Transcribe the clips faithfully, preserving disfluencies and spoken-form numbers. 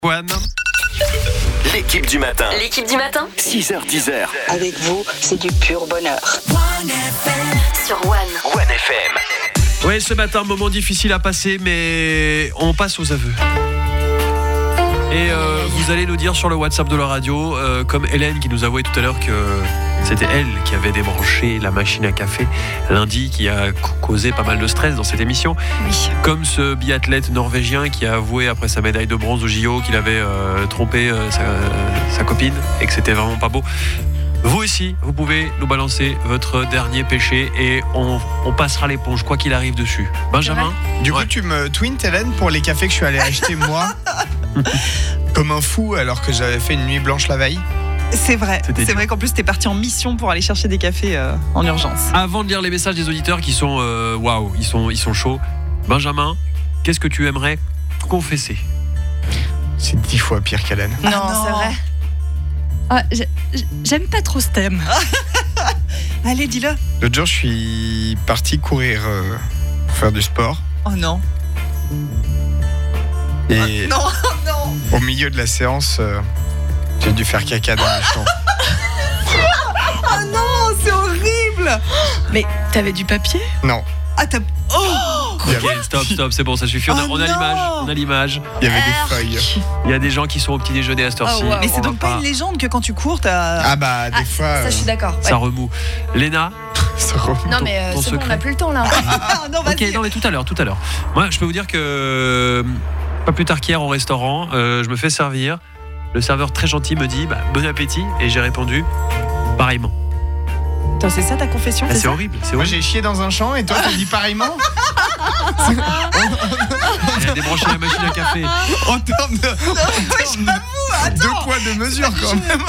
One. L'équipe du matin. L'équipe du matin six heures dix. Avec vous, c'est du pur bonheur. sur One. One F M. Oui, ce matin, moment difficile à passer, mais on passe aux aveux. Et euh, vous allez nous dire sur le WhatsApp de la radio, euh, comme Hélène qui nous avouait tout à l'heure que c'était elle qui avait débranché la machine à café lundi, qui a causé pas mal de stress dans cette émission. Oui. Comme ce biathlète norvégien qui a avoué après sa médaille de bronze au J O qu'il avait euh, trompé euh, sa, sa copine et que c'était vraiment pas beau. Vous aussi, vous pouvez nous balancer votre dernier péché et on, on passera l'éponge, quoi qu'il arrive dessus. Benjamin ? Du Ouais. coup, tu me twintes, Hélène, pour les cafés que je suis allé acheter moi, comme un fou, alors que j'avais fait une nuit blanche la veille. C'est vrai. C'était C'est dur. vrai qu'en plus, t'es parti en mission pour aller chercher des cafés euh, en urgence. Avant de lire les messages des auditeurs qui sont euh, waouh, ils sont, ils sont chauds. Benjamin, qu'est-ce que tu aimerais confesser ? C'est dix fois pire qu'Hélène. Ah Non, non. c'est vrai. Ah, j'ai- j'aime pas trop ce thème. Allez, dis-le. L'autre jour, je suis parti courir euh, pour faire du sport. Oh non. Et Non, non. au milieu de la séance, euh, j'ai dû faire caca dans les champs. Oh non, c'est horrible. Mais t'avais du papier ? Non, Ah, t'as... Oh il y Ok, avait, stop, stop, c'est bon, ça suffit. On a, Oh on a non. l'image, on a l'image. il y avait des feuilles. Il y a des gens qui sont au petit déjeuner à cette heure-ci. Oh, wow. Mais On c'est va donc pas une légende que quand tu cours, t'as... Ah bah, des Ah, fois, ça, je suis euh, d'accord. ouais. Ça remue. Léna ? ça remonte. Non, mais euh, ton c'est bon, on secret. n'a plus le temps là. Ah non, Ok, vas-y. non mais tout à l'heure, tout à l'heure. Moi, je peux vous dire que euh, pas plus tard qu'hier au restaurant, euh, je me fais servir. Le serveur très gentil me dit bah, bon appétit et j'ai répondu pareillement. Attends, c'est ça ta confession, Ah, c'est c'est ça horrible, c'est Moi, horrible. j'ai chié dans un champ et toi, t'as dit pareillement. Elle a débranché la machine à café. En termes de, en termes de- deux poids, deux mesures, quand même.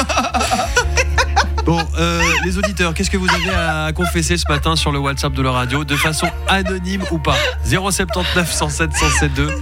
Bon, euh, les auditeurs, qu'est-ce que vous avez à confesser ce matin sur le WhatsApp de la radio, de façon anonyme ou pas ? zéro sept neuf, cent sept, cent sept deux.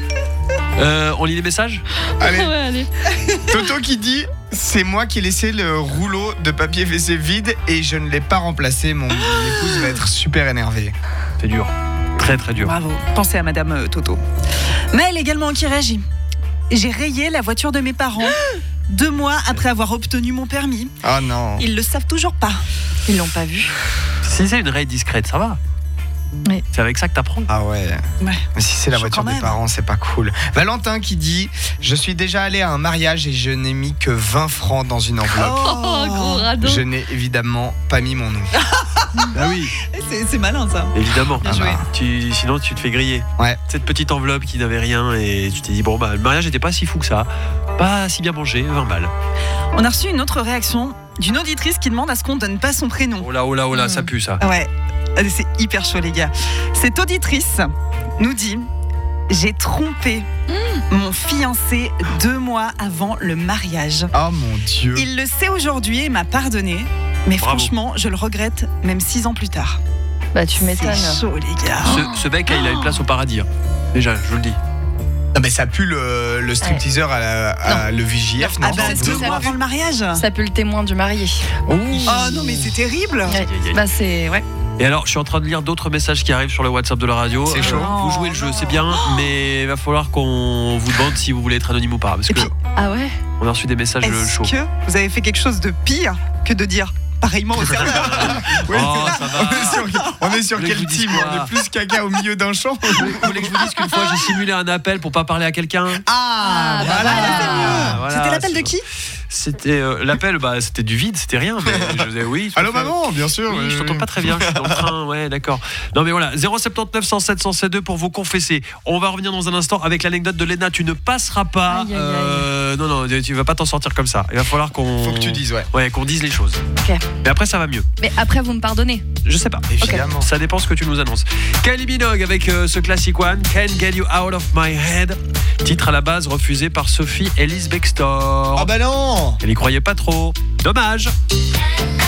Euh, on lit les messages ? Allez, Ouais, allez. Toto qui dit c'est moi qui ai laissé le rouleau de papier W C vide et je ne l'ai pas remplacé. Mon épouse va être super énervée. C'est dur. Très très dur. Bravo. Pensez à Madame euh, Toto. Maëlle également qui réagit. J'ai rayé la voiture de mes parents deux mois après avoir obtenu mon permis. Oh non. Ils le savent toujours pas. Ils l'ont pas vu. Si c'est une raie discrète, ça va. Oui. C'est avec ça que t'apprends. Ah ouais. Ouais. Mais si c'est la Chaud voiture quand des même. parents, c'est pas cool. Valentin qui dit je suis déjà allé à un mariage et je n'ai mis que vingt francs dans une enveloppe. Oh, gros radeau. Je n'ai évidemment pas mis mon nom. Ah oui, C'est, c'est malin ça. évidemment. Bien Ah joué. bah. Tu, sinon, tu te fais griller. Ouais. Cette petite enveloppe qui n'avait rien et tu t'es dit, bon, bah, le mariage n'était pas si fou que ça. Pas si bien mangé, vingt balles. On a reçu une autre réaction d'une auditrice qui demande à ce qu'on donne pas son prénom. Oh là, oh là, oh là, Mm. ça pue ça. Ouais, c'est hyper chaud les gars. Cette auditrice nous dit j'ai trompé mon fiancé deux mois avant le mariage. Oh mon Dieu. Il le sait aujourd'hui et m'a pardonné. Mais Bravo. franchement, je le regrette même six ans plus tard. Bah, tu m'étonnes. C'est chaud les gars. Ce, ce mec, il a une place au paradis. hein. Déjà, je vous le dis. Non, mais ça pue le, le stripteaseur à, la- à le V J F, non, Ah bah c'est ce deux que ça mois pue. avant le mariage. Ça pue le témoin du marié. Oh non mais c'est terrible. Ouais. aïe, aïe. Bah, c'est. Ouais. Et alors, je suis en train de lire d'autres messages qui arrivent sur le WhatsApp de la radio. C'est chaud. Vous jouez le jeu, Non. c'est bien, mais il va falloir qu'on vous demande si vous voulez être anonyme ou pas. Parce Et que puis, Ah ouais. on a reçu des messages Est-ce chauds. que vous avez fait quelque chose de pire que de dire pareillement au serveur? Ouais, Oh, c'est- ça va. On est sur, on est sur Vous voulez que quel je vous dise team quoi On est plus caca au milieu d'un champ. Vous voulez que je vous dise qu'une fois j'ai simulé un appel pour pas parler à quelqu'un? Ah, Ah, bah voilà. voilà. Ah, voilà, C'était l'appel de c'est- qui? C'était euh, l'appel, bah c'était du vide, c'était rien. Mais je disais oui. Allô tout à fait. maman, bien sûr. Oui, je t'entends pas très bien, je suis dans le train, ouais, d'accord. Non mais voilà, zéro sept neuf, cent sept, cent sept deux pour vous confesser. On va revenir dans un instant avec l'anecdote de Léna. Tu ne passeras pas. Aïe, aïe, aïe. euh, non, non, tu vas pas t'en sortir comme ça. Il va falloir qu'on. Faut que tu dises, ouais. Ouais, qu'on dise les choses. Ok. Mais après, ça va mieux. Mais après, vous me pardonnez. Je sais pas. Évidemment. Ça dépend ce que tu nous annonces. Kylie Minogue avec euh, ce classic one, Can't Get You Out of My Head. Titre à la base refusé par Sophie Ellis Bextor. Oh bah non. Elle y croyait pas trop. Dommage.